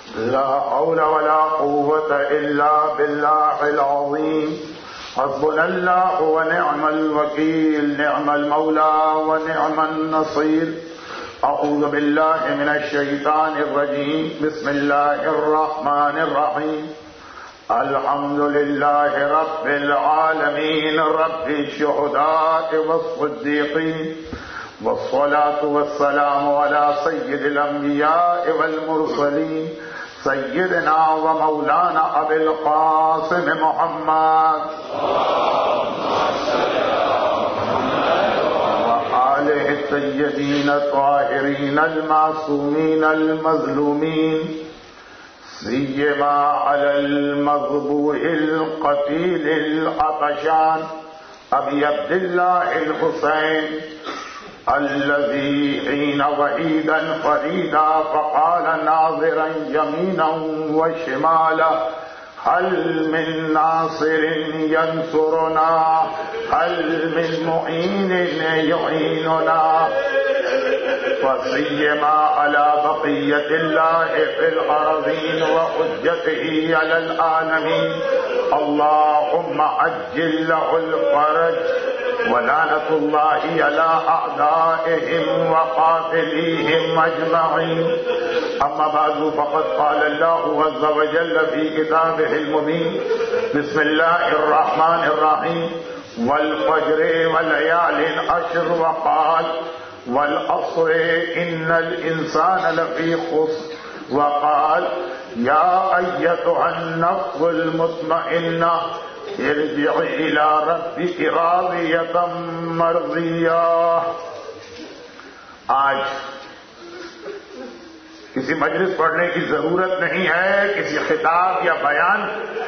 لا حول ولا قوة إلا بالله العظيم حسبنا الله ونعم الوكيل نعم المولى ونعم النصير أعوذ بالله من الشيطان الرجيم بسم الله الرحمن الرحيم الحمد لله رب العالمين رب الشهداء والصديقين والصلاة والسلام على سيد الأنبياء والمرسلين سيدنا ومولانا أبي القاسم محمد وآله الطيبين الطاهرين المعصومين المظلومين سيما على المذبوح القتيل العطشان أبي عبد الله الحسين الذي حين وحيدا فريدا فقال ناظرا يمينا وشمالا هل من ناصر ينصرنا هل من معين يعيننا وسيما على بقية الله في الأرضين وحجته على العالمين اللهم عجل له الفرج ولعنة الله على أعدائهم وقاتليهم أجمعين أما بعد فقد قال الله عز وجل في كتابه المبين بسم الله الرحمن الرحيم والفجر وليال عشر وقال والعصر إن الإنسان لفي خسر وقال يا أيتها النفس المطمئنة ارجعي إلى ربك راضية مرضية. آج کسی مجلس پڑھنے کی ضرورت نہیں ہے، کسی خطاب یا بیان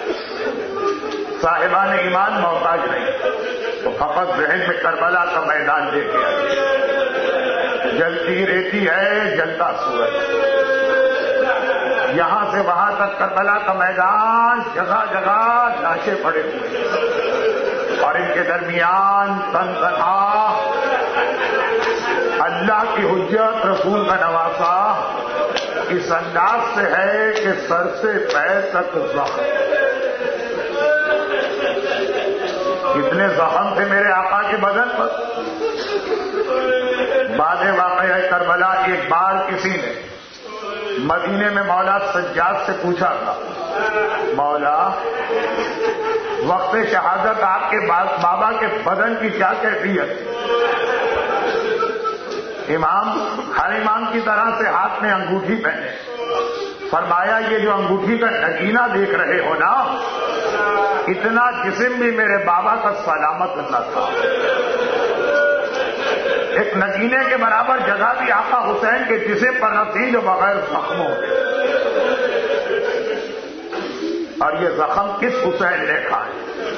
صاحبان ایمان محتاج نہیں، تو فقط ذہن میں کربلا کا میدان لے کے آئیے. جلتی رہتی ہے جلتا سورج، یہاں سے وہاں تک کربلا کا میدان، جگہ جگہ لاشیں پڑے ہوئے اور ان کے درمیان تن تنہا اللہ کی حجت رسول کا نواسا اس انداز سے ہے کہ سر سے پیر تک زخم. کتنے زخم تھے میرے آقا کے بدن پر. بعد واقعہ کربلا ایک بار کسی نے مدینے میں مولا سجاد سے پوچھا تھا، مولا وقت شہادت آپ کے بابا کے بدن کی کیا کیفیت تھی؟ ہر امام کی طرح سے ہاتھ میں انگوٹھی پہنے. فرمایا یہ جو انگوٹھی کا نگینہ دیکھ رہے ہو نا، اتنا جسم بھی میرے بابا کا سلامت نہ تھا. ایک نگینے کے برابر جگہ بھی آقا حسین کے جسم پر نہ تھی جو بغیر زخموں. اور یہ زخم کس حسین نے کھائے؟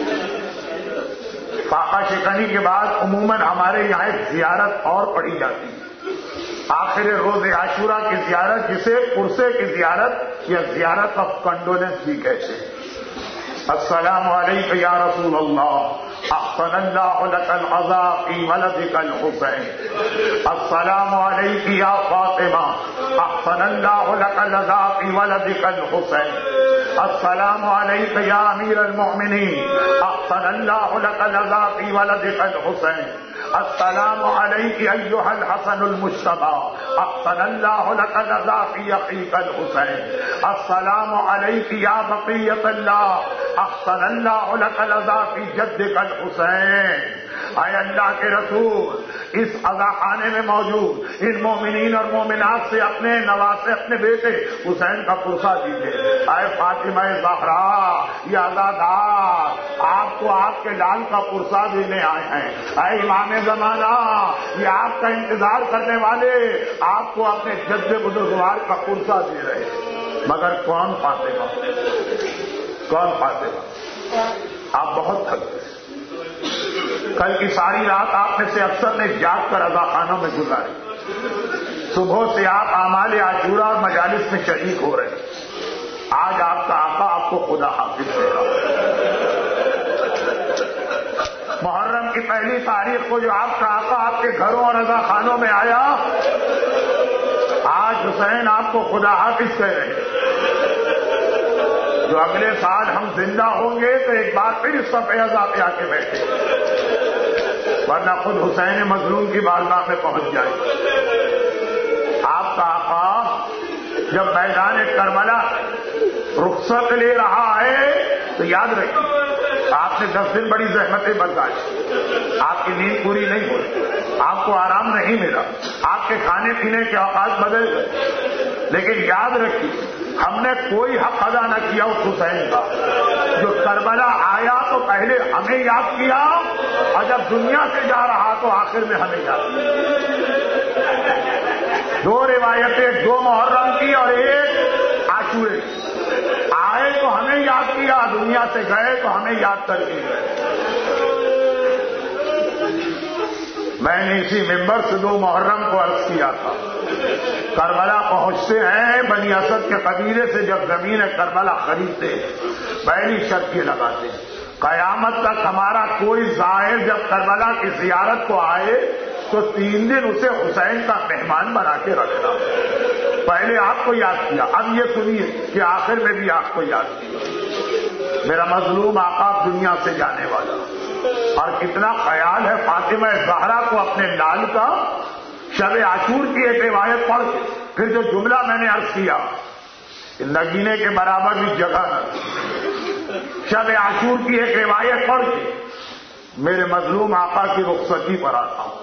فاقہ شکنی کے بعد عموماً ہمارے یہاں ایک زیارت اور پڑھی جاتی ہے، آخر روز عاشورہ کی زیارت، جسے پرسے کی زیارت یا زیارت آف کنڈولنس بھی کہتے ہیں. السلام علیکم یا رسول اللہ، احسن اللہ لک العزاء فی ولدک الحسین. السلام علیکم یا فاطمہ، احسن اللہ لک العزاء فی ولدک الحسین. السلام علیکم یا امیر المؤمنین، احسن اللہ لک العزاء فی ولدک الحسین. السلام علیکم ایھا الحسن المجتبی، احسن اللہ لک العزاء فی اخیک الحسین. السلام علیکم یا بقیۃ اللہ، احسن اللہ لک العزاء فی جدک الحسین. اے اللہ کے رسول، اس عزاخانے میں موجود ان مومنین اور مومنات سے اپنے نواسے، اپنے بیٹے حسین کا پرسہ دیجیے. اے فاطمہ زہرا، یہ عزادار آپ کو آپ کے لال کا پرسہ دینے آئے ہیں. اے امام زمانہ، یہ آپ کا انتظار کرنے والے آپ کو اپنے جد بزرگوار کا پرسہ دے رہے ہیں. مگر کون فاطمہ، کون فاطمہ؟ آپ بہت تھک گئے. کل کی ساری رات آپ میں سے اکثر نے جاگ کر عزاخانوں میں گزاری. صبح سے آپ اعمال عاشورہ اور مجالس میں شریک ہو رہے ہیں. آج آپ کا آقا آپ کو خدا حافظ دے گا. محرم کی پہلی تاریخ کو جو آپ کا آقا آپ کے گھروں اور عزاخانوں میں آیا، آج حسین آپ کو خدا حافظ کہہ رہے ہیں. جو اگلے سال ہم زندہ ہوں گے تو ایک بار پھر اس صف اعزاز پہ آ کے بیٹھے، ورنہ خود حسین مظلوم کی بارگاہ میں پہنچ جائے۔ آپ کا آقا جب میدان کربلا رخصت لے رہا ہے تو یاد رکھیے آپ نے 10 دن بڑی زحمتیں برداشت، آپ کی نیند پوری نہیں ہوئی، آپ کو آرام نہیں ملا، آپ کے کھانے پینے کے اوقات بدل گئے، لیکن یاد رکھیے ہم نے کوئی حق ادا نہ کیا اس حسین کا۔ جو کربلا آیا تو پہلے ہمیں یاد کیا، اور جب دنیا سے جا رہا تو آخر میں ہمیں یاد کیا۔ 2 روایتیں، 2 محرم کی اور 1 عاشورے کی۔ آئے تو ہمیں یاد کیا، دنیا سے گئے تو ہمیں یاد کر کے گئے۔ میں نے اسی ممبر سے 2 محرم کو عرض کیا تھا، کربلا پہنچتے ہیں بنی اسد کے قبیلے سے جب زمین کربلا خریدتے ہیں، پہلی شرط یہ لگاتے ہیں قیامت تک ہمارا کوئی زائر جب کربلا کی زیارت کو آئے تو 3 دن اسے حسین کا مہمان بنا کے رکھنا۔ پہلے آپ کو یاد کیا، اب یہ سنیے کہ آخر میں بھی آپ کو یاد کیا۔ میرا مظلوم آقا دنیا سے جانے والا، اور کتنا خیال ہے فاطمہ زہرا کو اپنے لال کا۔ شب عاشور کی ایک روایت پڑھ کے پھر جو جملہ میں نے عرض کیا نگینے کے برابر بھی جگہ نہ، شب عاشور کی ایک روایت پڑھ کے میرے مظلوم آقا کی رخصتی پر آتا ہوں۔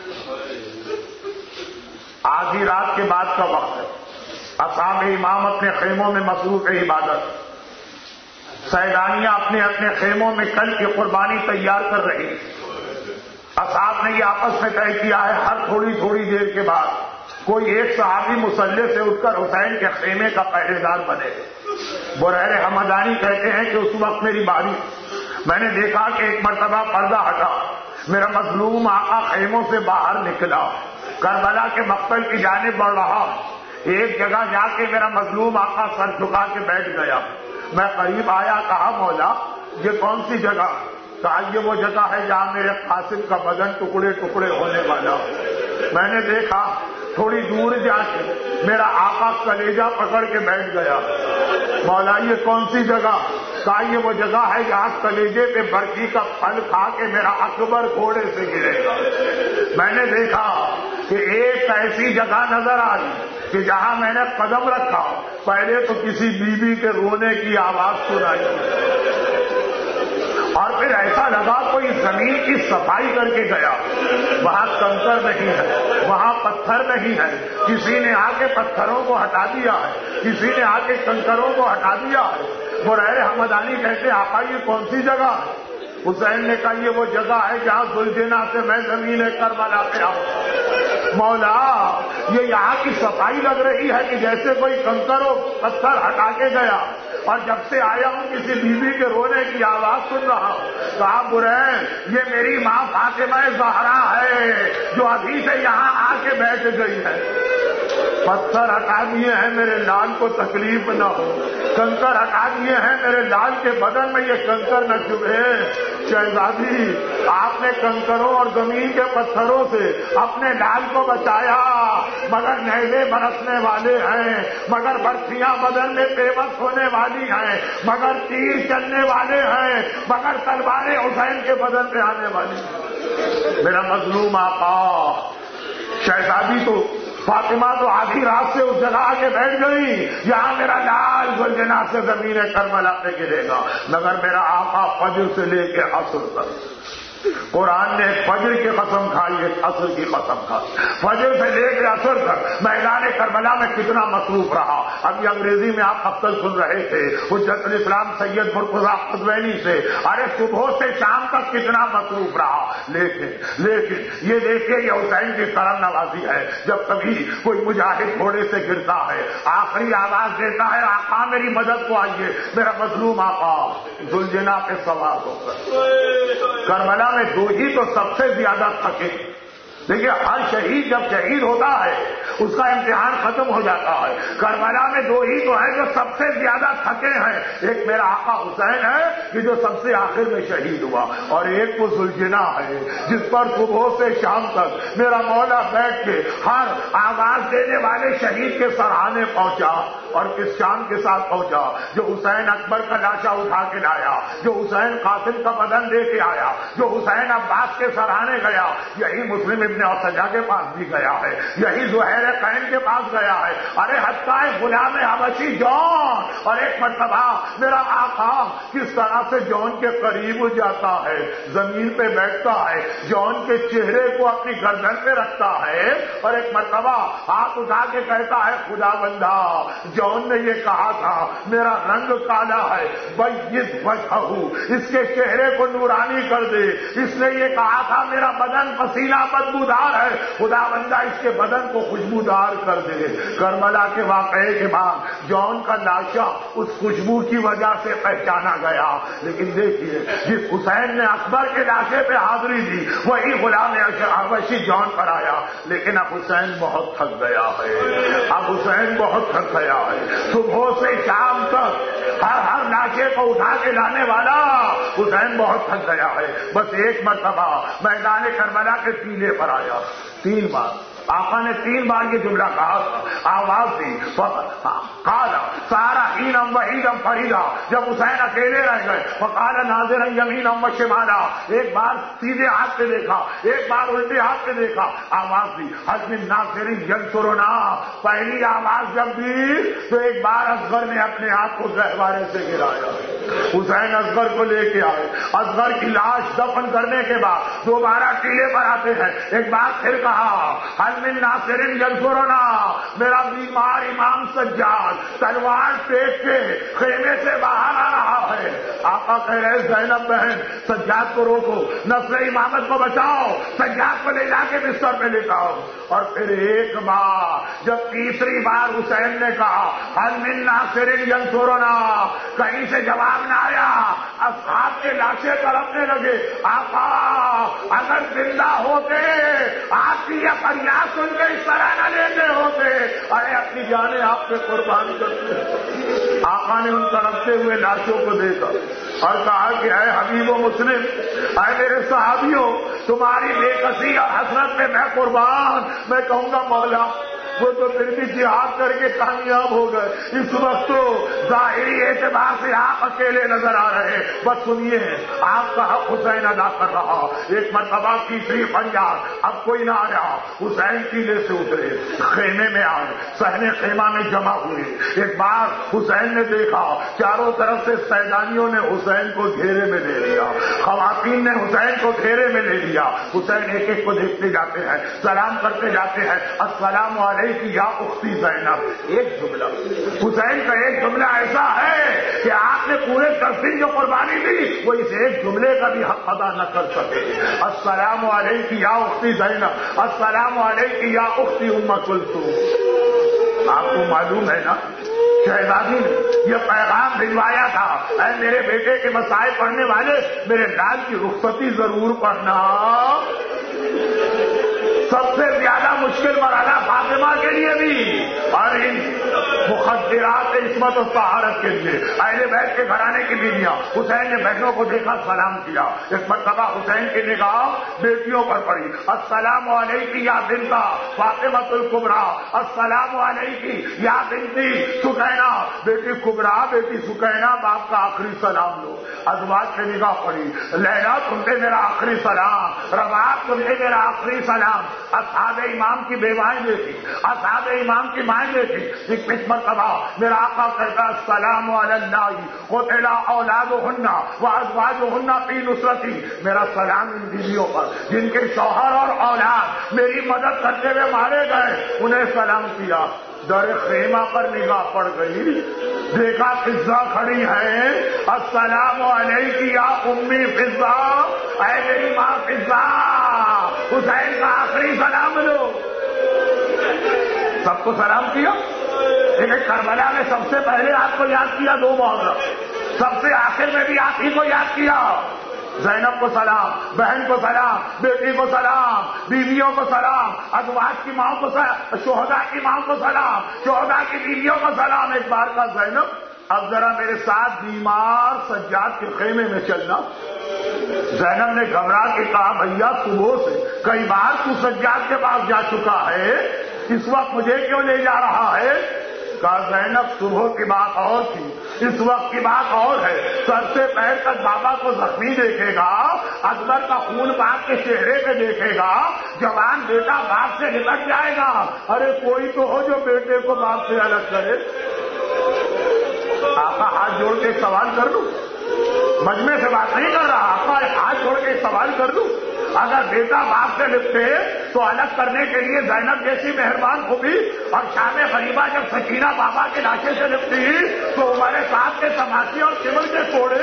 آدھی رات کے بعد کا وقت ہے، اصحاب امام اپنے خیموں میں مصروف عبادت، سیلانیاں اپنے اپنے خیموں میں کل کی قربانی تیار کر رہی۔ اصحاب نے یہ آپس میں طے کیا ہے ہر تھوڑی تھوڑی دیر کے بعد کوئی ایک صحابی مصلی سے اٹھ کر حسین کے خیمے کا پہرے دار بنے۔ برہر حمدانی کہتے ہیں کہ اس وقت میری باری، میں نے دیکھا کہ ایک مرتبہ پردہ ہٹا، میرا مظلوم آقا خیموں سے باہر نکلا، کربلا کے مقتل کی جانب بڑھ رہا۔ ایک جگہ جا کے میرا مظلوم آقا سر جھکا کے بیٹھ گیا۔ میں قریب آیا، کہا مولا یہ کون سی جگہ؟ کہا یہ وہ جگہ ہے جہاں میرے قاسم کا بدن ٹکڑے ٹکڑے ہونے والا۔ میں نے دیکھا تھوڑی دور جا کے میرا آقا کلیجہ پکڑ کے بیٹھ گیا۔ مولا یہ کون سی جگہ؟ کہا یہ وہ جگہ ہے جہاں کلیجے پہ برفی کا پھل کھا کے میرا اکبر گھوڑے سے گرے گا۔ میں نے دیکھا کہ ایک ایسی جگہ نظر آئی کہ جہاں میں نے قدم رکھا پہلے تو کسی بیوی کے رونے کی آواز سنائی، اور پھر ایسا لگا کوئی زمین کی صفائی کر کے گیا۔ وہاں کنکر نہیں ہے، وہاں پتھر نہیں ہے، کسی نے آ کے پتھروں کو ہٹا دیا ہے، کسی نے آ کے کنکروں کو ہٹا دیا ہے۔ برہر حمدانی کہتے آقا یہ کون سی جگہ ہے؟ حسین نے کہا یہ وہ جگہ ہے جہاں ذوالجناح سے میں زمین کربلا پہ آؤں۔ مولا یہ یہاں کی صفائی لگ رہی ہے کہ جیسے کوئی کنکر و پتھر ہٹا کے گیا، اور جب سے آیا ہوں کسی بیوی کے رونے کی آواز سن رہا ہوں۔ کہا برہن یہ میری ماں فاطمہ زہرا ہے جو ابھی سے یہاں آ کے بیٹھ گئی ہے۔ پتھر ہٹا دیے ہیں میرے لال کو تکلیف نہ ہو، کنکر ہٹا دیے ہیں میرے لال کے بدن میں یہ کنکر نہ چبھے۔ شہزادی آپ نے کنکروں اور زمین کے پتھروں سے اپنے لال کو بچایا، مگر نیزے برسنے والے ہیں، مگر برفیاں بدن میں پیوست ہونے والی ہیں، مگر تیر چلنے والے ہیں، مگر تلواریں حسین کے بدن پہ آنے والی ہیں۔ میرا مظلوم آقا شہزادی تو فاطمہ تو آدھی رات سے اس جگہ آ کے بیٹھ گئی یہاں میرا لال ذوالجناح سے زمین کربلا پہ گرے گا، مگر میرا آقا فجر سے لے کے عصر تک قرآن نے فجر کی قسم کھائی ہے، عصر کی قسم کھائی، فجر سے لے کے عصر تک میدان کربلا میں کتنا مصروف رہا۔ ابھی انگریزی میں آپ اب تک سن رہے تھے حجت الاسلام سید مرتضیٰ قزوینی سے، ارے صبح سے شام تک کتنا مصروف رہا۔ لیکن یہ دیکھیے یہ حسین کی کرم نوازی ہے، جب کبھی کوئی مجاہد گھوڑے سے گرتا ہے آخری آواز دیتا ہے آقا میری مدد کو آئیے، میرا مظلوم آقا ذوالجناح پہ سوار ہو کر کربلا میں 2 ہی تو سب سے زیادہ تھکے۔ دیکھیے ہر شہید جب شہید ہوتا ہے اس کا امتحان ختم ہو جاتا ہے، کربلا میں دو ہی تو ہیں جو سب سے زیادہ تھکے ہیں، ایک میرا آقا حسین ہے کہ جو سب سے آخر میں شہید ہوا، اور ایک وہ ذوالجناح ہے جس پر صبح سے شام تک میرا مولا بیٹھ کے ہر آواز دینے والے شہید کے سراہنے پہنچا، اور کس شان کے ساتھ پہنچا، جو حسین اکبر کا لاشا اٹھا کے لایا، جو حسین قاسم کا بدن دے کے آیا، جو حسین عباس کے سراہنے گیا، یہی مسلم ابن اوسجا کے پاس بھی گیا ہے، یہی زہیر قین کے پاس گیا ہے۔ ارے حتیٰ غلام حبشی جون، اور ایک مرتبہ میرا آقا کس طرح سے جون کے قریب جاتا ہے، زمین پہ بیٹھتا ہے، جون کے چہرے کو اپنی گردن پہ رکھتا ہے، اور ایک مرتبہ ہاتھ اٹھا کے کہتا ہے خدا بندہ، جون نے یہ کہا تھا میرا رنگ کالا ہے، بیض وجہہ، اس کے چہرے کو نورانی کر دے، اس نے یہ کہا تھا میرا بدن پسینہ بدبودار ہے، خدا بندہ اس کے بدن کو خوشبودار کر دے۔ کربلا کے واقعے کے بعد جون کا لاشا اس خوشبو کی وجہ سے پہچانا گیا، لیکن دیکھیے جس حسین نے اکبر کے لاشے پہ حاضری دی وہی غلام حبشی جون پر آیا، لیکن اب حسین بہت تھک گیا ہے، اب حسین بہت تھک گیا ہے، صبح سے شام تک ہر لاشے کو اٹھا کے لانے والا حسین بہت تھک گیا ہے۔ بس ایک مرتبہ میدان کربلا کے ٹیلے پر آیا، 3 بار آقا نے 3 بار یہ جملہ کہا تھا، آواز دی قالا سارا ہینم وحیدم فریدا، جب حسین اکیلے رہ گئے وقال ناظرا یمینم و شمالا، ایک بار سیدھے ہاتھ پہ دیکھا، ایک بار الٹے ہاتھ پہ دیکھا، آواز دی حل من ناصر ینصرنا، پہلی آواز جب دی تو ایک بار اصغر نے اپنے آپ کو گہوارے سے گرایا، حسین اصغر کو لے کے آئے، اصغر کی لاش دفن کرنے کے بعد دوبارہ ٹیلے پر آتے ہیں، ایک بار پھر کہا حل من ناصر ینصرنا، میرا بیمار امام سجاد تلوار ٹیک کے خیمے سے باہر آ رہا ہے، آقا کہہ رہے زینب بہن سجاد کو روکو، نصر امامت کو بچاؤ، سجاد کو لے جا کے بستر پہ لٹاؤ، اور پھر ایک بار جب تیسری بار حسین نے کہا حل من ناصر ینصرنا، کہیں سے جواب نہ آیا، اصحاب کے لاشیں تڑپنے لگے، آقا اگر زندہ ہوتے آپ کی یہ فریاد سن کے اس طرح نہ لیتے ہوتے، ارے اپنی جانیں آپ پہ قربان کرتے۔ آقا نے ان تڑپتے ہوئے لاشوں کو دیکھا اور کہا کہ اے حبیب و مسلم، اے میرے صحابیوں، تمہاری بے کسی اور حسرت پہ میں قربان، میں کہوں گا مولا وہ تو پھر بھی جہاد کر کے کامیاب ہو گئے، اس وقت تو ظاہری اعتبار سے آپ اکیلے نظر آ رہے، بس سنیے آپ کا حق حسین ادا کر رہا، ایک مرتبہ تیسری فریاد، اب کوئی نہ آیا، حسین قلعے سے اترے، خیمے میں آئے، صحن خیمہ میں جمع ہوئے، ایک بار حسین نے دیکھا چاروں طرف سے سیدانیوں نے حسین کو گھیرے میں لے لیا، خواتین نے حسین کو گھیرے میں لے لیا، حسین ایک ایک کو دیکھتے جاتے ہیں، سلام کرتے جاتے ہیں، السلام علیکم یا اختی زینب، ایک جملہ حسین کا ایک جملہ ایسا ہے کہ آپ نے پورے 10 دن جو قربانی دی وہ اس ایک جملے کا بھی حق ادا نہ کر سکے، السلام علیکم یا اختی زینب، السلام علیکم یا اختی ام کلثوم۔ آپ کو معلوم ہے نا شہزادی نے یہ پیغام بھجوایا تھا، اے میرے بیٹے کے مسائل پڑھنے والے، میرے لال کی رخصتی ضرور پڑھنا، سب سے زیادہ مشکل مرحلہ فاطمہ کے لیے بھی اور ان مخدرات عصمت و طہارت کے لیے، اہل بیت کے گھرانے کی بیویاں، حسین نے بہنوں کو دیکھا سلام کیا، ایک مرتبہ حسین کی نگاہ بیٹیوں پر پڑی، السلام علیکم یا بنتا فاطمۃ الکبریٰ، السلام علیکم یا بنتی سکینہ، بیٹی کبریٰ بیٹی سکینہ، باپ کا آخری سلام لو، ازواج سے نگاہ پڑی، لیلا تم پہ میرا آخری سلام، رباب تم پہ میرا آخری سلام، اصحاب امام کی بیوائیں دیکھی، اصحاب امام کی مائیں دیکھی، ایک مرتبہ میرا آقا کہتا السلام علی اللہ قتل اولادہن وازواجہن فی نصرتی، میرا سلام ان بیویوں پر جن کے شوہر اور اولاد میری مدد کرتے ہوئے مارے گئے، انہیں سلام کیا۔ در خیمہ پر نگاہ پڑ گئی، دیکھا فضا کھڑی ہے، السلام علیکم یا امی فضا، اے میری ماں فضا، حسین کا آخری سلام لو، سب کو سلام کیا، لیکن کربلا میں سب سے پہلے آپ کو یاد کیا 2 محرم، سب سے آخر میں بھی آپ ہی کو یاد کیا، زینب کو سلام، بہن کو سلام، بیٹی کو سلام، بیویوں کو سلام، ازواج کی ماں کو سلام، شہداء کی ماں کو سلام، شہداء کی بیویوں کو سلام۔ ایک بار کا زینب اب ذرا میرے ساتھ بیمار سجاد کے خیمے میں چلنا۔ زینب نے گھبرا کے کہا بھیا صبح سے کئی بار تو سجاد کے پاس جا چکا ہے، اس وقت مجھے کیوں لے جا رہا ہے؟ کہا زینب صبح کی بات اور تھی، اس وقت کی بات اور ہے۔ سر سے پیر تک بابا کو زخمی دیکھے گا، اکبر کا خون باپ کے چہرے پہ دیکھے گا، جوان بیٹا باپ سے نکل جائے گا۔ ارے کوئی تو ہو جو بیٹے کو باپ سے الگ کرے۔ آقا ہاتھ جوڑ کے ایک سوال کر لوں، مجمع سے بات نہیں کر رہا، آقا ہاتھ جوڑ کے ایک سوال کر لوں، اگر بیٹا باپ سے لپٹے تو الگ کرنے کے لیے زینب جیسی مہربان خوبی، اور شام غریبہ جب سکینہ بابا کے لاشے سے لپٹی تو ہمارے ساتھ کے تماشی اور سمر کے توڑے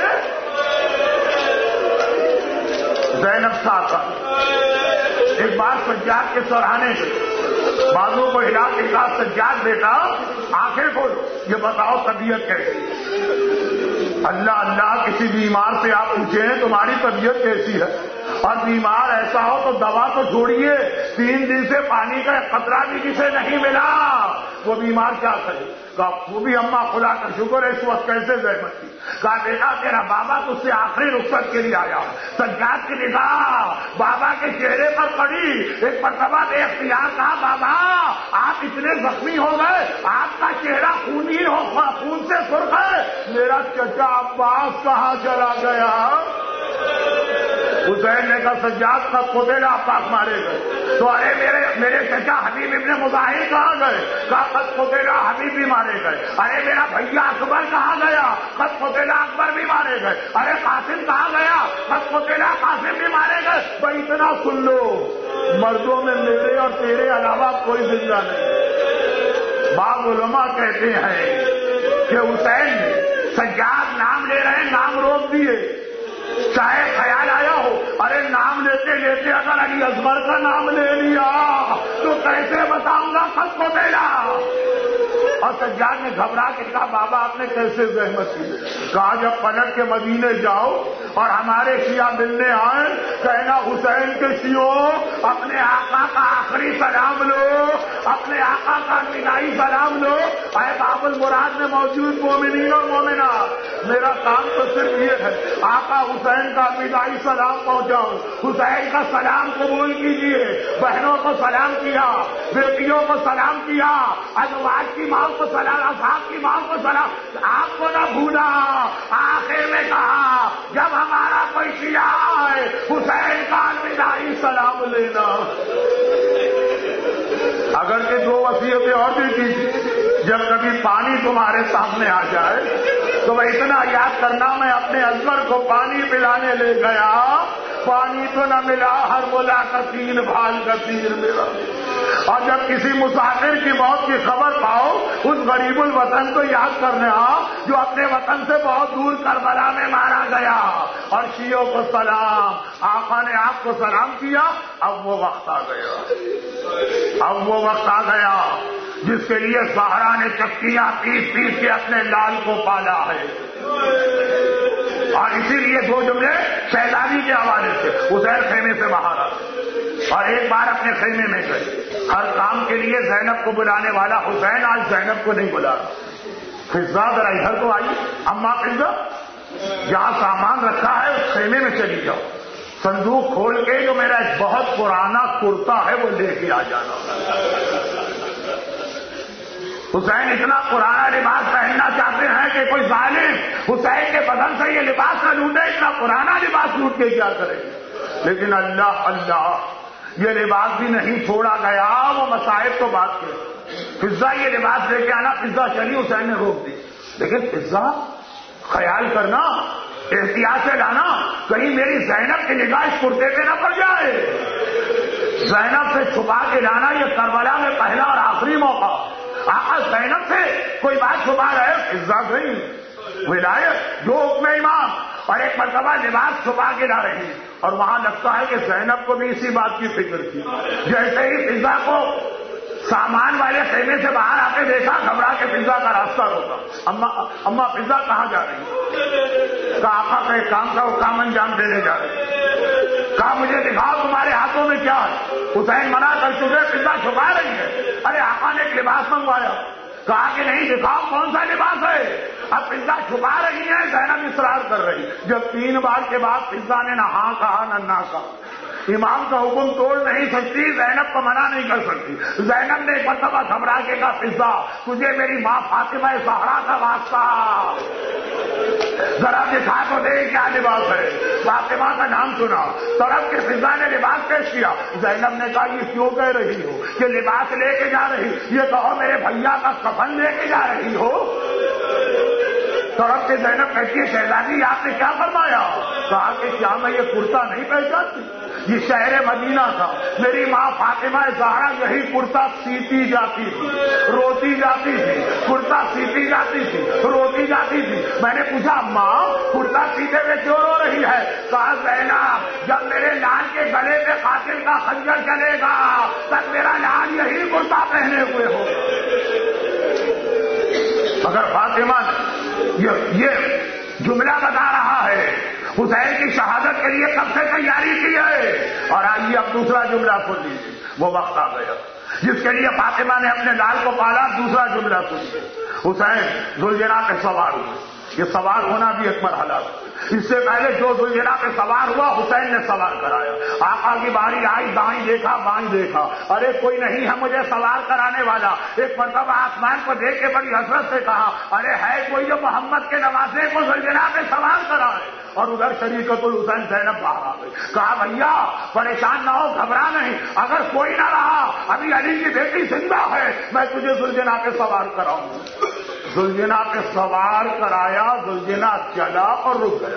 زینب صاحب ایک بار سجاد کے سراہنے سے بازو کو ہلا کے کہا سجاد بیٹا آنکھیں کھولو، یہ بتاؤ طبیعت کیسی؟ اللہ اللہ کسی بیمار سے آپ پوچھیں تمہاری طبیعت کیسی ہے، اور بیمار ایسا ہو تو دوا تو چھوڑیے، 3 دن سے پانی کا قطرہ بھی کسے نہیں ملا، وہ بیمار کیا کرے؟ کہا وہ بھی اماں خدا کا شکر ہے اس وقت کیسے زحمت تھی۔ کہا بیٹا تیرا بابا تجھ سے آخری رخصت کے لیے آیا، سجاد کی نگاہ بابا کے چہرے پر پڑی، ایک مرتبہ بے اختیار کہا بابا آپ اتنے زخمی ہو گئے، آپ کا چہرہ خونین ہو، خون سے سرخ ہے، میرا چچا عباس کہاں چلا گیا؟ حسین نے کہا سجاد کا قتل عباس مارے گئے، تو ارے میرے چچا حبیب ابن مظاہر کہاں گئے؟ کہا قد قتل حبیب بھی مارے گئے۔ ارے میرا بھیا اکبر کہاں گیا؟ قد قتل اکبر بھی مارے گئے۔ ارے قاسم کہاں گیا؟ قد قتل قاسم بھی مارے گئے۔ بھائی اتنا سن لو، مردوں میں میرے اور تیرے علاوہ کوئی زندہ نہیں۔ بعض علماء کہتے ہیں کہ حسین نے سجاد نام لے رہے ہیں، نام روک دیے، چاہے خیال آیا ہو ارے نام لیتے لیتے اگر علی اصغر کا نام لے لیا تو کیسے بتاؤں گا خط کو دینا؟ اور سجاد نے گھبرا کے کہا بابا آپ نے کیسے زحمت کی؟ کہا جب پلٹ کے مدینے جاؤ اور ہمارے شیعہ ملنے آئے کہنا حسین کے شیعوں اپنے آقا کا آخری سلام لو، اپنے آقا کا ابتدائی سلام لو۔ اے باب المراد میں موجود مومنین اور مومنات، میرا کام تو صرف یہ ہے آقا حسین کا ابتدائی سلام پہنچاؤ، حسین کا سلام قبول کیجیے۔ بہنوں کو سلام کیا، بیٹیوں کو سلام کیا، ازواج کی ماں کو سلام، اصحاب کی ماں کو سلام، آپ کو نہ بھولا۔ آخر میں کہا جب ہمارا کوئی شیعہ ہے حسین کا الوداعی سلام لینا۔ اگر کہ 2 وصیتیں اور بھی کی تھی، جب کبھی پانی تمہارے سامنے آ جائے تو وہ اتنا یاد کرنا میں اپنے اصغر کو پانی پلانے لے گیا، پانی تو نہ ملا، ہر بولا کا 3 بھال کا تیر ملا۔ اور جب کسی مسافر کی موت کی خبر پاؤ اس غریب الوطن کو یاد کرنا جو اپنے وطن سے بہت دور کربلا میں مارا گیا۔ اور شیعوں کو سلام، آقا نے آپ کو سلام کیا۔ اب وہ وقت آ گیا، اب وہ وقت آ گیا جس کے لیے زہرا نے چکیاں پیس پیس کے اپنے لال کو پالا ہے۔ اور اسی لیے 2 جملے شہزادی کے حوالے سے۔ حسین خیمے سے باہر آ اور ایک بار اپنے خیمے میں گئے، ہر کام کے لیے زینب کو بلانے والا حسین آج زینب کو نہیں بلا۔ فضا ذرا ادھر تو آئیے، اماں فضا جہاں سامان رکھا ہے اس خیمے میں چلی جاؤ، صندوق کھول کے جو میرا ایک بہت پرانا کرتا ہے وہ لے کے آ جانا۔ حسین اتنا پرانا لباس پہننا چاہتے ہیں کہ کوئی ظالم حسین کے بدن سے یہ لباس نہ لوٹے، اتنا پرانا لباس لوٹ کے کیا کرے؟ لیکن اللہ اللہ یہ لباس بھی نہیں چھوڑا گیا، وہ مصائب تو بات کے فضا یہ لباس لے کے آنا، فضا چلی، حسین نے روک دی۔ لیکن فضا خیال کرنا، احتیاط سے لانا، کہیں میری زینب کی نگاہ اس کرتے پہ نہ پڑ جائے۔ زینب سے چھپا کے لانا یہ کربلا میں پہلا اور آخری موقع۔ آقا زینب سے کوئی بات چھپا رہے، فضا گئی ولایت جو حکم امام، اور ایک مرتبہ لباس چھپا کے لا رہی، اور وہاں لگتا ہے کہ زینب کو بھی اسی بات کی فکر تھی۔ جیسے ہی فضا کو سامان والے خیمے سے باہر آ کے دیکھا، گھبرا کے فضا کا راستہ روکا. اماں فضا کہاں جا رہی ہے؟ کہا آقا کا ایک کام تھا، وہ کام انجام دینے جا رہے. کہا مجھے دکھاؤ تمہارے ہاتھوں میں کیا ہے. حسین منع کر چکے، فضا چھپا رہی ہے. ارے آقا نے ایک لباس منگوایا. کہا کہ نہیں، دکھاؤ کون سا لباس ہے. اب فضا چھپا رہی ہے، زینب اصرار کر رہی. جب 3 بار کے بعد فضا نے نہ ہاں کہا نہ نہ کہا. امام کا حکم توڑ نہیں سکتی، زینب کو منع نہیں کر سکتی. زینب نے ایک مرتبہ گھبرا کے کہا فضا تجھے میری ماں فاطمہ زہرا کا واسطہ، ذرا دکھا تو دے کیا لباس ہے. فاطمہ کا نام سنا، طرف کے فضا نے لباس پیش کیا. زینب نے کہا یہ کیوں کہہ رہی ہو کہ لباس لے کے جا رہی؟ یہ کہو میرے بھیا کا کفن لے کے جا رہی ہو. طرف سے زینب کہتی ہے شہزادی آپ نے کیا فرمایا؟ کہا کہ کیا میں یہ کرتا نہیں پہچانتی؟ یہ شہر مدینہ تھا، میری ماں فاطمہ زہرا یہی کرتا سیتی جاتی تھی، روتی جاتی تھی. کرتا سیتی جاتی تھی، روتی جاتی تھی. میں نے پوچھا ماں کرتا سیتے میں کیوں رو رہی ہے؟ کہا زینب جب میرے لال کے گلے پہ قاتل کا خنجر چلے گا تب میرا لال یہی کرتا پہنے ہوئے ہوگا. مگر فاطمہ یہ جملہ بتا رہا ہے حسین کی شہادت کے لیے کب سے تیاری کی ہے. اور آئیے اب دوسرا جملہ سن لیجیے. وہ وقت آ گیا جس کے لیے فاطمہ نے اپنے لال کو پالا. دوسرا جملہ سنیے. حسین ذوالجناح پہ سوار ہوئے. یہ سوار ہونا بھی ایک مرحلہ. اس سے پہلے جو ذوالجناح پہ سوار ہوا حسین نے سوار کرایا. آقا کی باری آئی، دائیں دیکھا بائیں دیکھا، ارے کوئی نہیں ہے مجھے سوار کرانے والا. ایک مرتبہ آسمان کو دیکھ کے بڑی حسرت سے کہا ارے ہے کوئی جو محمد کے نوازے کو ذوالجناح پہ سوار کرائے. اور ادھر شریکت الحسین زینب باہر آ گئی. کہا بھیا پریشان نہ ہو، گھبرا نہیں، اگر کوئی نہ رہا ابھی علی کی بیٹی زندہ ہے، میں تجھے ذوالجناح پہ سوار کراؤں. ذوالجناح پہ سوار کرایا. ذوالجناح چلا اور رک گیا.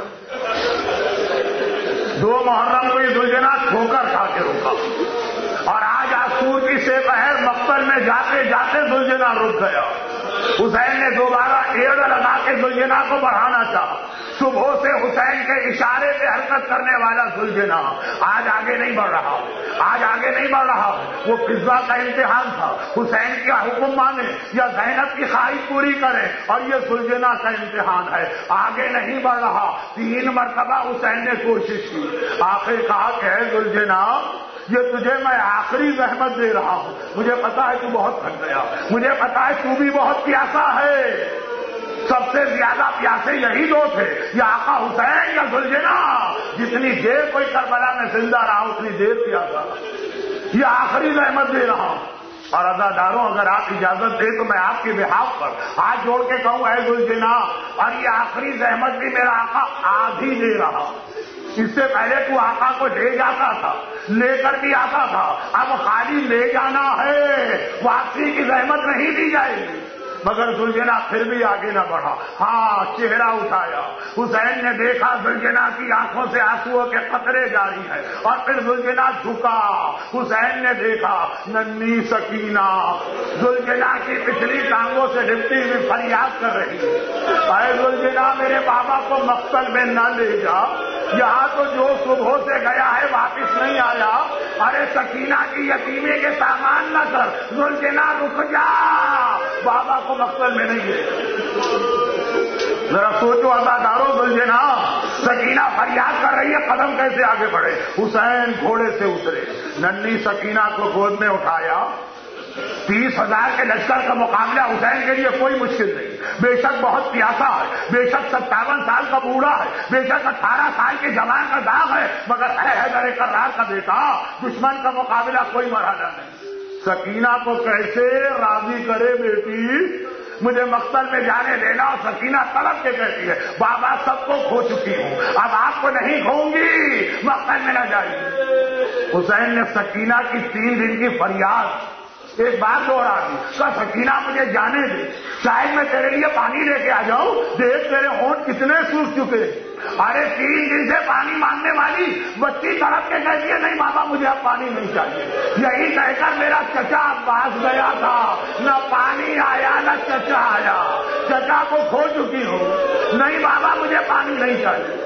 2 محرم کو یہ ذوالجناح ٹھوکر کھا کے رکا. اور آج آسور کی سے پہر مقتل میں جاتے جاتے ذوالجناح رک گیا. حسین نے دوبارہ ایڑ لگا کے ذوالجناح کو بڑھانا چاہا. صبح سے حسین کے اشارے پہ حرکت کرنے والا ذوالجناح آج آگے نہیں بڑھ رہا. آج آگے نہیں بڑھ رہا. وہ فضا کا امتحان تھا، حسین کا حکم مانے یا زینب کی خواہش پوری کرے، اور یہ ذوالجناح کا امتحان ہے. آگے نہیں بڑھ رہا. 3 مرتبہ حسین نے کوشش کی. آخر کہا کہ ہے ذوالجناح یہ تجھے میں آخری زحمت دے رہا ہوں. مجھے پتا ہے تو بہت تھک گیا، مجھے پتا ہے تو بھی بہت پیاسا ہے. سب سے زیادہ پیاسے یہی 2 تھے، یا آقا حسین یا ذوالجناح. جتنی دیر کوئی کربلا میں زندہ رہا اتنی دیر پیاسا. یہ آخری زحمت دے رہا ہوں. اور عزاداروں اگر آپ اجازت دیں تو میں آپ کے بحاف پر ہاتھ جوڑ کے کہوں اے ذوالجناح، اور یہ آخری زحمت بھی میرا آقا آج ہی دے رہا. اس سے پہلے تو آقا کو لے جاتا تھا، لے کر بھی آتا تھا، اب خالی لے جانا ہے، واپسی کی زحمت نہیں دی جائے گی. مگر ذوالجناح پھر بھی آگے نہ بڑھا. ہاں چہرہ اٹھایا. حسین نے دیکھا ذوالجناح کی آنکھوں سے آنسوؤں کے قطرے جاری ہیں، اور پھر ذوالجناح جھکا. حسین نے دیکھا ننھی سکینہ ذوالجناح کی پچھلی ٹانگوں سے لپٹی ہوئی فریاد کر رہی ہے اے ذوالجناح میرے بابا کو مقتل میں نہ لے جا، یہاں تو جو صبح سے گیا ہے واپس نہیں آیا. ارے سکینہ کی یتیمی کے سامان نہ کر، ذوالجناح رک جا، بابا کو مقتل میں نہیں ہے. ذرا سوچو عزاداروں، ذوالجناح سکینہ فریاد کر رہی ہے، قدم کیسے آگے بڑھے. حسین گھوڑے سے اترے، ننھی سکینہ کو گود میں اٹھایا. 30,000 کے لشکر کا مقابلہ حسین کے لیے کوئی مشکل نہیں. بے شک بہت پیاسا ہے، بے شک 57 سال کا بوڑھا ہے، بے شک 18 سال کے جوان کا داغ ہے، مگر ہے حیدر کرار کا بیٹا. دشمن کا مقابلہ کوئی مرحلہ نہیں. سکینہ کو کیسے راضی کرے بیٹی، مجھے مقتل میں جانے دینا. اور سکینہ طلب کے کہتی ہے بابا سب کو کھو چکی ہوں، اب آپ کو نہیں کھوؤں گی، مقتل میں نہ جائیے. حسین نے سکینہ کی 3 دن کی فریاد ایک بار دوہرا دی. کہا سکینہ مجھے جانے دے، شاید میں تیرے لیے پانی لے کے آ جاؤں. دیکھ تیرے ہونٹ کتنے سوکھ چکے. ارے 3 دن سے پانی مانگنے والی بچی طرف کے کہتی ہے نہیں بابا مجھے اب پانی نہیں چاہیے. یہی کہہ کر میرا چچا عباس گیا تھا، نہ پانی آیا نہ چچا آیا. چچا کو کھو چکی ہو، نہیں بابا مجھے پانی نہیں چاہیے.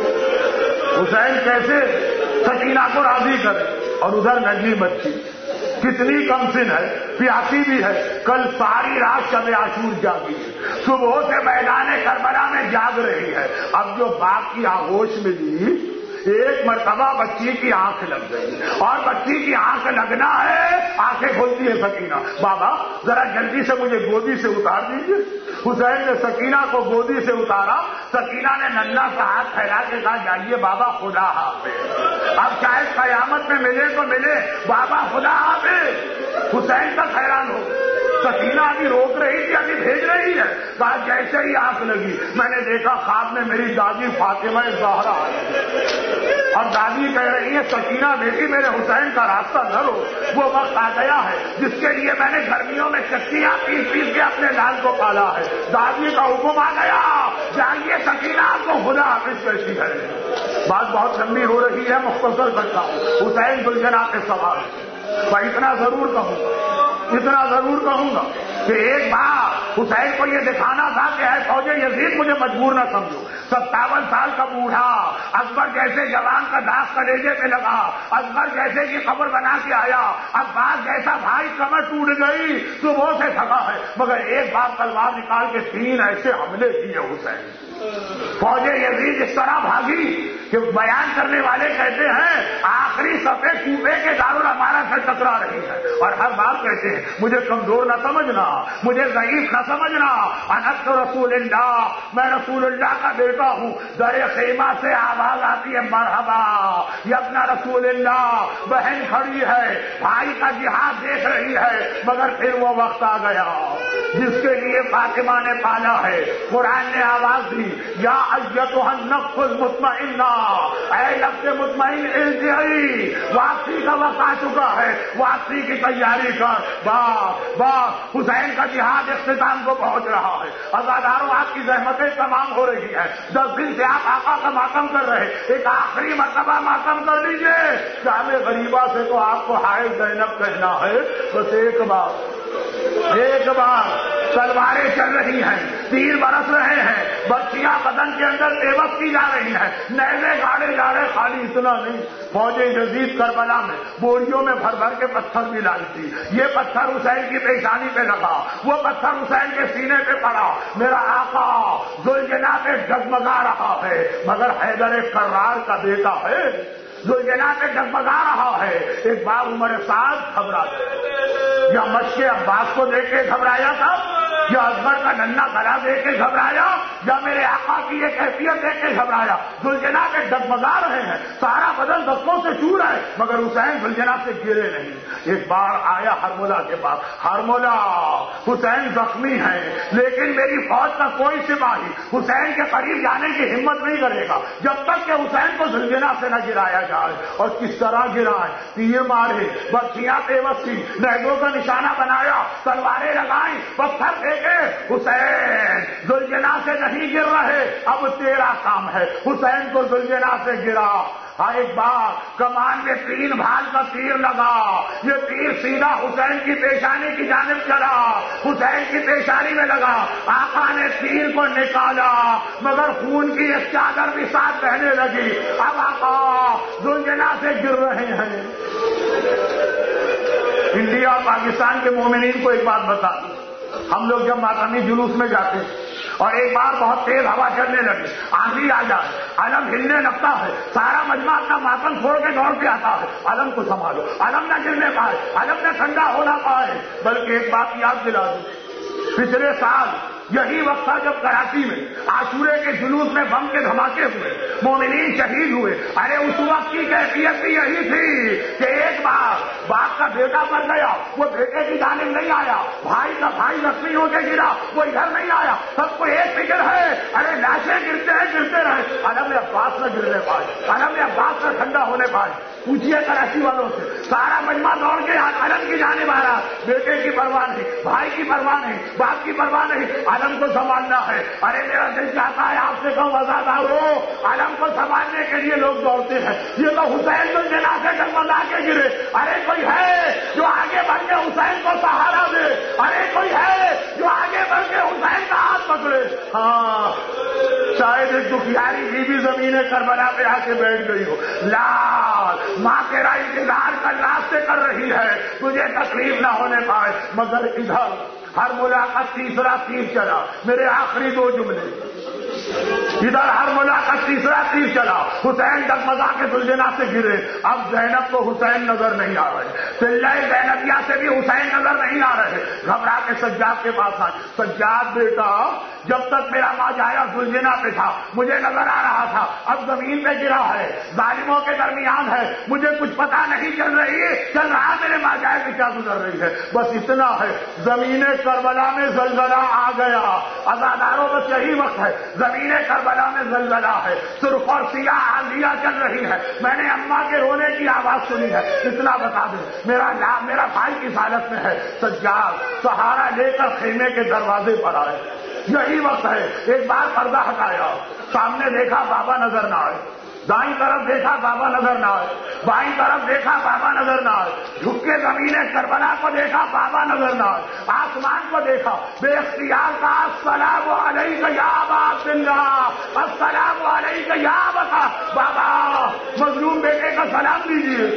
حسین کیسے سکینہ کو راضی کرے. اور ادھر ننھی بچی کتنی کم سن ہے، پیاسی بھی ہے، کل ساری رات شب عاشور جاگی ہے، صبح سے میدان کربلا میں جاگ رہی ہے۔ اب جو باپ کی آغوش ملی، ایک مرتبہ بچی کی آنکھ لگ گئی، اور بچی کی آنکھ لگنا ہے، آنکھیں کھولتی ہے سکینہ، بابا ذرا جلدی سے مجھے گودی سے اتار دیجیے۔ حسین نے سکینہ کو گودی سے اتارا، سکینہ نے ننھا سا ہاتھ پھیلا کے کہا جائیے بابا خدا حافظ، اب شاید قیامت میں ملے تو ملے، بابا خدا حافظ۔ حسین کا حیران ہو، سکینہ ابھی روک رہی تھی، ابھی بھیج رہی ہے، کہا جیسے ہی آنکھ لگی میں نے دیکھا خواب میں میری دادی فاطمہ زہرا آئی، اور دادی کہہ رہی ہے سکینہ بیٹی میرے حسین کا راستہ نہ رو، وہ وقت آ گیا ہے جس کے لیے میں نے گرمیوں میں چکیاں پیس پیس کے اپنے لال کو پالا ہے، دادی کا حکم آ گیا، جائیے سکینہ آپ کو خدا حافظ کہتی ہے۔ بات بہت لمبی ہو رہی ہے، مختصر کرتا ہوں۔ حسین ذوالجناح کے سوال میں اتنا ضرور کہوں گا کہ ایک بار حسین کو یہ دکھانا تھا کہ اے فوج یزید مجھے مجبور نہ سمجھو، 57 سال کا بوڑھا اکبر جیسے جوان کا داغ کلیجے پہ لگا، اکبر جیسے کی خبر بنا کے آیا، عباس جیسا بھائی کمر ٹوٹ گئی، صبح سے تھکا ہے، مگر ایک بار تلوار نکال کے 3 ایسے حملے کیے حسین۔ فوج یزید اس طرح بھاگی کہ بیان کرنے والے کہتے ہیں آخری صفحے کوفے کے دارالامارہ سے ٹکرا رہی ہے، اور ہر بار کہتے ہیں مجھے کمزور نہ سمجھنا، مجھے ضعیف نہ سمجھنا، انت رسول اللہ، میں رسول اللہ کا بیٹا ہوں۔ در خیمہ سے آواز آتی ہے مرحبا یہ اپنا رسول اللہ، بہن کھڑی ہے، بھائی کا جہاد دیکھ رہی ہے، مگر پھر وہ وقت آ گیا جس کے لیے فاطمہ نے پالا ہے۔ قرآن نے آواز دی یا ایتھا النفس المطمئنہ، اے نفس مطمئن ارجعی، واپسی کا وقت آ چکا ہے، واپسی کی تیاری کر۔ بس حسین کا جہاد اختتام کو پہنچ رہا ہے، عزاداروں آپ کی زحمتیں تمام ہو رہی ہیں، 10 دن سے آپ آقا کا ماتم کر رہے، ایک آخری مرتبہ ماتم کر لیجئے۔ شام غریبہ سے تو آپ کو ہائے زینب کہنا ہے، بس ایک بار تلواریں چل رہی ہیں، تیر برس رہے ہیں، بچیاں بدن کے اندر بےبس کی جا رہی ہیں، نیزے گاڑے جا رہے، خالی اتنا نہیں، فوج یزید کربلا میں بوریوں میں بھر بھر کے پتھر بھی لائی تھی، یہ پتھر حسین کی پیشانی پہ لگا، وہ پتھر حسین کے سینے پہ پڑا، میرا آقا ذوالجناح پہ ڈگمگا رہا ہے، مگر حیدر کرار کا بیٹا ہے، ذوالجناح پہ ڈگمگا رہا ہے۔ ایک بار عمر سعد گھبرا گئے، یا مشق عباس کو دیکھ کے گھبرایا تھا، یا اکبر کا ننھا گلا دیکھ کے گھبرایا، یا میرے آقا کی یہ کیفیت دیکھ کے گھبرایا۔ ذوالجناح کے ڈگمگا رہے ہیں، سارا بدن دستوں سے چور ہے، مگر حسین ذوالجناح سے گرے نہیں۔ ایک بار آیا ہرملہ کے پاس، ہرملہ حسین زخمی ہے، لیکن میری فوج کا کوئی سپاہی حسین کے قریب جانے کی ہمت نہیں کرے گا جب تک کہ حسین کو ذوالجناح سے نہ گرایا جائے۔ اور کس طرح گرائے، تیر مارے، بچیاں پیوست تھی، نیزوں کا نشانہ بنایا، تلواریں لگائیں، پتھر پھینکے، حسین ذوالجناح سے نہیں گر رہے، اب تیرا کام ہے، حسین کو ذوالجناح سے گرا۔ ہاں ایک بار کمان میں 3 بھال کا تیر لگا، یہ تیر سیدھا حسین کی پیشانی کی جانب چلا، حسین کی پیشانی میں لگا، آقا نے تیر کو نکالا، مگر خون کی ایک چادر بھی ساتھ بہنے لگی، اب آقا ذوالجناح سے گر رہے ہیں۔ انڈیا اور پاکستان کے مومنین کو ایک بات بتا دوں، ہم لوگ جب ماتمی جلوس میں جاتے ہیں اور ایک بار بہت تیز ہوا چلنے لگی، آندھی آ جائے، علم ہلنے لگتا ہے، سارا مجمع اپنا ماتم چھوڑ کے دوڑ کے آتا ہے، علم کو سنبھالو، علم نہ گرنے پائے، علم نہ ٹھنڈا ہونا پائے۔ بلکہ ایک بات یاد دلا دوں، پچھلے سال یہی وقت تھا جب کراچی میں عاشورے کے جلوس میں بم کے دھماکے ہوئے، مومنین شہید ہوئے۔ ارے اس وقت کی کیفیت بھی یہی تھی کہ ایک بار باپ کا بیٹا مر گیا، وہ بیٹے کی جانب نہیں آیا، بھائی کا بھائی زخمی ہو کے گرا، وہ ادھر نہیں آیا، سب کو ایک فکر ہے، ارے لاشیں گرتے رہے، علم عباس نہ گرنے پائے، علم عباس نہ ٹھنڈا ہونے پائے۔ پوچھیے کراچی والوں سے، سارا مجمع دوڑ کے علم کی جانب آ رہا، بیٹے کی پرواہ نہیں، بھائی کی پرواہ نہیں، باپ کی پرواہ نہیں، علم کو سنبھالنا ہے۔ ارے میرا دل چاہتا ہے آپ سے کہوں وفادارو، علم کو سنبھالنے کے لیے لوگ دوڑتے ہیں، یہ تو حسین ذوالجناح سے ڈگمگا کے گرے، ارے کوئی ہے جو آگے بڑھ کے حسین کو سہارا دے، ارے کوئی ہے جو آگے بڑھ کے حسین کا ہاتھ پکڑے۔ ہاں شاید ایک دکھیاری بیوی زمین کربلا پہ آ کے بیٹھ گئی ہو، لال ماں تیرا انتظار کر راستے کر رہی ہے، تجھے تکلیف نہ ہونے پائے، مگر ادھر ہر ملاقات تیسرا تیر چلا، میرے آخری دو جملے، ادھر ہر ملاقات تیسرا تیر چلا، حسین ڈگمگا کے زلجنا سے گرے، اب زینب کو حسین نظر نہیں آ رہے، چلائے زینبیہ سے بھی حسین نظر نہیں آ رہے، گھبرا کے سجاد کے پاس آئے، سجاد بیٹا جب تک میرا ماں جایا زلجنا پہ تھا مجھے نظر آ رہا تھا، اب زمین پہ گرا ہے، ظالموں کے درمیان ہے، مجھے کچھ پتا نہیں چل رہا میرے ماں جائے کہ کیا گزر رہی ہے، بس اتنا ہے، زمین کربلا میں زلزلہ آ گیا، عزاداروں بس یہی وقت ہے، زمین کربلا میں زلزلہ ہے، سرخ اور سیاہ آندھیاں چل رہی ہے، میں نے اماں کے رونے کی آواز سنی ہے، اتنا بتا دیں میرا بھائی کس حالت میں ہے، سجاد سہارا لے کر خیمے کے دروازے پر آئے، یہی وقت ہے، ایک بار پردہ ہٹایا، سامنے دیکھا بابا نظر نہ آئے، دائیں طرف دیکھا بابا نظر نہ آئے، بائیں طرف دیکھا بابا نظر نہ آئے، جھک کے زمین کربلا کو دیکھا بابا نظر نہ آئے، آسمان کو دیکھا، بے اختیار کا السلام علیک یا ابا عبداللہ، السلام علیک یا ابا، بابا مظلوم بیٹے کا سلام دیجیے۔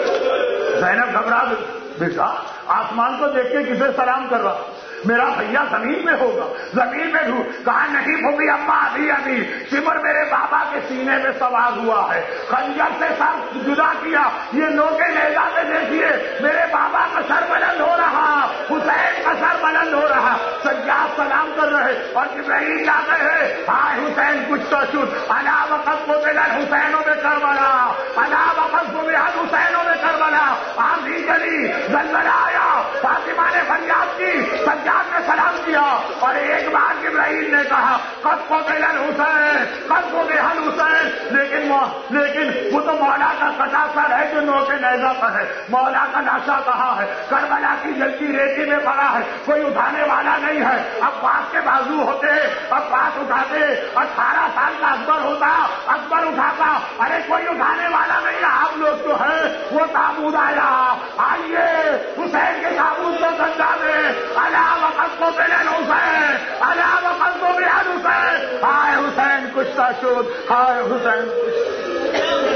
زینب گھبرا گئی، بیٹا آسمان کو دیکھ کے کسے سلام کر رہا، میرا بھیا زمین میں ہوگا، زمین میں کہا نہیں پھوپھی اماں ابھی سمر میرے بابا کے سینے میں سوار ہوا ہے، خنجر سے سر جدا کیا، یہ نوکے نیزہ پہ دیکھیے میرے بابا کا سر بلند ہو رہا، حسین کا سر بلند ہو رہا، سجاد سلام کر رہے اور جبرائیل آ گئے، ہائے حسین کچھ تو شد الا وقت کو بلند حسینوں میں کربلا، الا وقت کو بلند حسینوں میں کربلا، آندھی چلی، زلزلہ آیا، فاطمہ نے فریاد کی، سجاد نے سلام کیا، اور ایک بار جبرائیل نے کہا قد کو بلند حسین، قد کو بلند حسین، لیکن وہ تو مولا کا کٹا سر ہے جو نوکے نیزہ پر ہے، مولا کا لاشا کہاں ہے، کربلا کی جلتی ریتی میں پڑا ہے، کوئی اٹھانے والا نہیں ہے، عباس کے بازو ہوتے، عباس اٹھاتے، 18 سال کا اکبر ہوتا، اکبر اٹھاتا، ارے کوئی اٹھانے والا نہیں ہے، آپ لوگ جو ہے وہ تابوت آیا، آئیے حسین کے تابوت کو سجا دیں، الا وقت کو بلند حسین، الا وقت کو بلند حسین، ہائے حسین کچھ تا شد، ہائے حسین کچھ